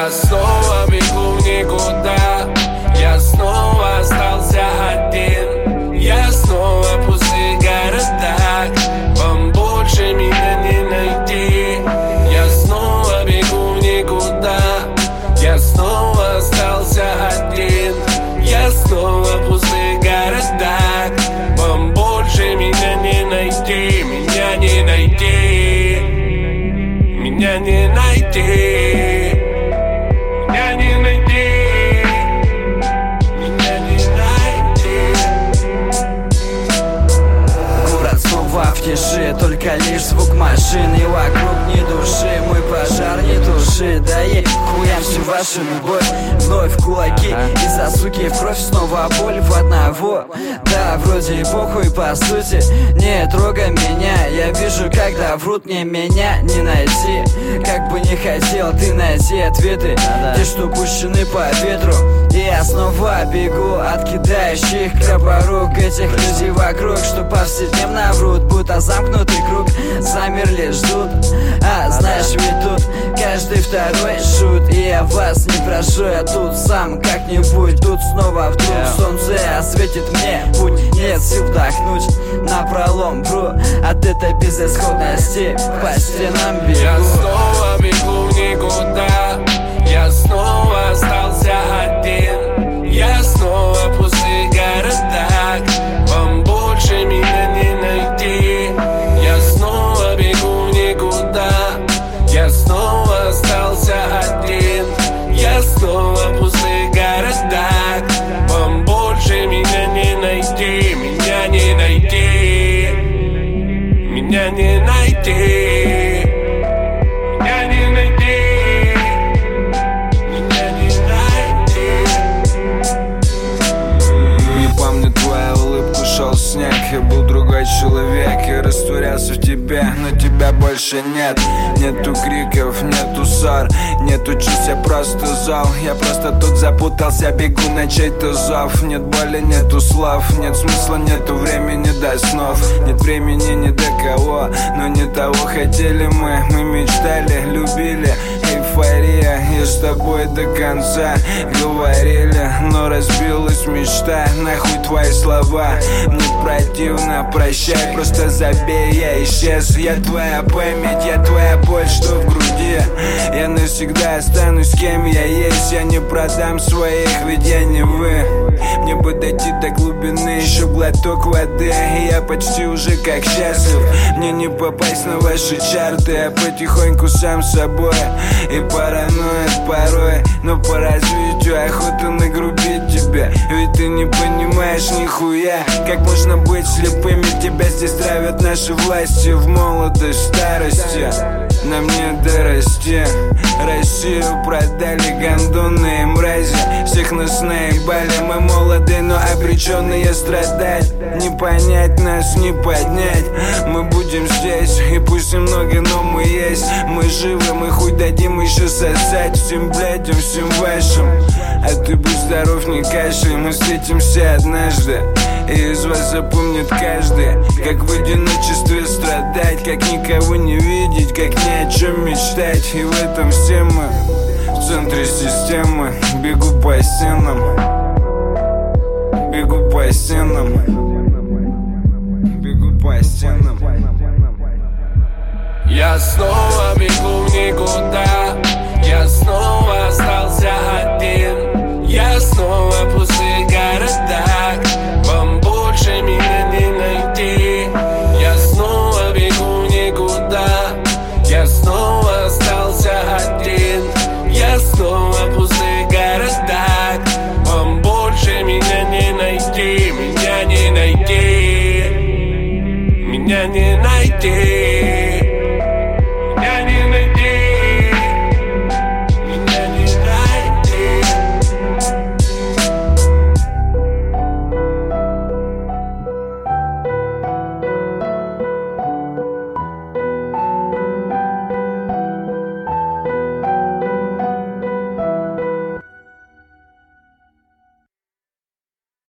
Я снова бегу в никуда, я снова остался один. Я снова в пустых городах, вам больше меня не найти. Я снова бегу в никуда, я снова остался один. Я снова в пустых городах, вам больше меня не найти. Меня не найти, меня не найти. Меня не найти, меня не найти. Город снова в тиши, только лишь звук машин. И вокруг ни души, мой пожар не туши. Да и хуям всю вашу любовь, вновь кулаки из-за суки в кровь, снова боль в одного. Да, вроде и похуй по сути, не трогай меня. Я вижу, когда врут, мне меня не найти. Как бы не хотел ты найти ответы, те, что пущены по ветру. И я снова бегу от кидающих крапорук, этих людей вокруг, что повседневно врут, будто замкнутый круг. Замерли, ждут, а знаешь, ведь тут каждый второй шут. И я вас не прошу, я тут сам как-нибудь. Тут снова вдруг солнце осветит мне путь. Нет сил вдохнуть напролом, вру от этой безысходности, по стенам бегу. Я снова бегу в никуда, я снова остался один. Я снова в пустых городах, вам больше меня не найти. Я снова бегу в никуда, я снова остался один. Я снова в пустых городах, вам больше меня не найти. Меня не найти, меня не найти. Меня не найти, меня не найти. Не помню твою улыбку, шел снег. Я был другой человек и растворялся в тебе, но тебя больше нет. Нету криков, нету ссор, нету чувств, я просто зол. Я просто тут запутался, бегу на чей-то зов. Нет боли, нету слов, нет смысла, нету времени до снов. Нет времени ни до кого, но не того хотели мы. Мы мечтали, любили, эйфория. И с тобой до конца говорили, но разбилась мечта. Нахуй твои слова, мне противно, прощай, просто забей, я исчез. Я твоя память, я твоя боль, что в груди. Я навсегда останусь кем я есть. Я не продам своих, ведь я не вы. Мне бы дойти до глубины, еще глоток воды, и я почти уже как счастлив. Мне не попасть на ваши чарты, я потихоньку сам собой. И параноид порой, но по развитию охота нагрубить тебя. Ведь ты не понимаешь нихуя, как можно быть слепыми. Тебя здесь травят наши власти в молодость, в старости. Нам не дорасти. Россию продали гондоны и мрази, всех нас наебали. Мы молоды, но обреченные страдать. Не понять нас, не поднять. Мы будем здесь, и пусть немного, но мы есть. Мы живы, мы хуй дадим еще сосать всем блядям, всем вашим. А ты будь здоров, не кашляй, мы встретимся однажды. И из вас запомнит каждый, как в одиночестве страдать, как никого не видеть, как ни о чем мечтать. И в этом все мы, в центре системы. Бегу по стенам, бегу по стенам, бегу по стенам. Я снова бегу в никуда, я снова остался один. Я снова в пустых городах, вам больше меня не найти. Я снова бегу в никуда, я снова остался один. Я снова в пустых городах, вам больше меня не найти. Меня не найти, меня не найти.